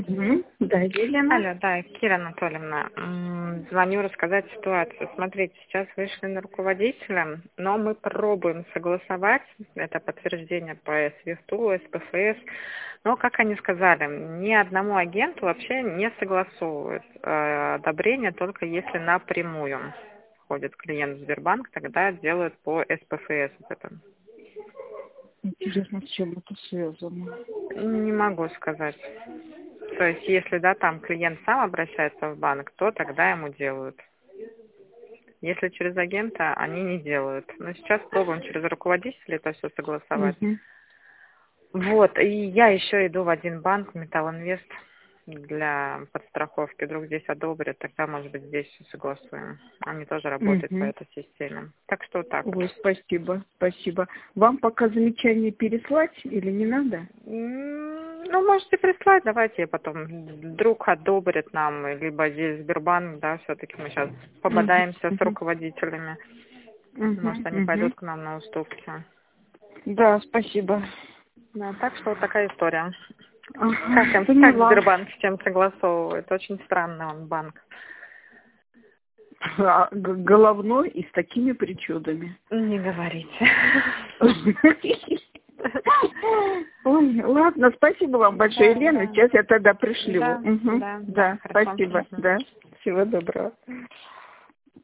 Да, Елена. Алло, да, Кира Анатольевна. Звоню рассказать ситуацию. Смотрите, сейчас вышли на руководителя, но мы пробуем согласовать это подтверждение по СВИФТу, СПФС. Но, как они сказали, ни одному агенту вообще не согласовывают одобрение, только если напрямую входит клиент в Сбербанк, тогда делают по СПФС. Вот это. Интересно, с чем это связано? Не могу сказать. То есть, если, да, там клиент сам обращается в банк, то тогда ему делают. Если через агента, они не делают. Но сейчас пробуем через руководителя это все согласовать. Угу. Вот, и я еще иду в один банк, Металлинвест, для подстраховки. Вдруг здесь одобрят, тогда, может быть, здесь все согласуем. Они тоже работают по Угу. этой системе. Так что вот так вот. Ой, спасибо, спасибо. Вам пока замечание переслать или не надо? Ну, можете прислать, давайте я потом вдруг одобрят нам, либо здесь Сбербанк, да, все-таки мы сейчас пободаемся с руководителями. Может, они пойдут к нам на уступки. Да, спасибо. Да, так что вот такая история. Ага, Как поняла. Сбербанк с чем согласовывает? Очень странный он банк. Головной и с такими причудами. Не говорите. Ой, ладно, спасибо вам большое, Да, Елена. да. Сейчас я тогда пришлю. Да, Угу. да, Да, хорошо. спасибо. Да, всего доброго.